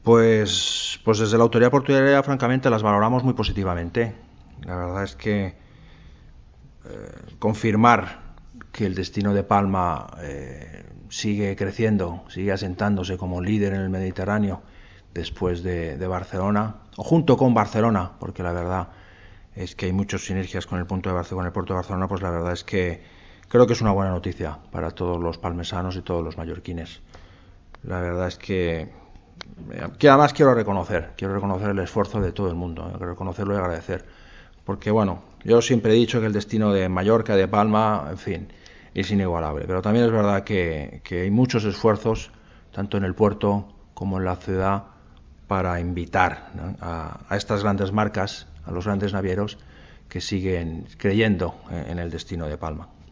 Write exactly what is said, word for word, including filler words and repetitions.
Pues, pues desde la autoridad portuaria, francamente, las valoramos muy positivamente. La verdad es que eh, confirmar que el destino de Palma eh, sigue creciendo, sigue asentándose como líder en el Mediterráneo después de, de Barcelona, o junto con Barcelona, porque la verdad es que hay muchas sinergias con el punto de Barcelona, con el puerto de Barcelona, pues la verdad es que creo que es una buena noticia para todos los palmesanos y todos los mallorquines. La verdad es que que además quiero reconocer, quiero reconocer el esfuerzo de todo el mundo, quiero reconocerlo y agradecer, porque bueno, yo siempre he dicho que el destino de Mallorca, de Palma, en fin, es inigualable, pero también es verdad que, que hay muchos esfuerzos, tanto en el puerto como en la ciudad, para invitar, ¿no?, a, a estas grandes marcas, a los grandes navieros, que siguen creyendo en el destino de Palma.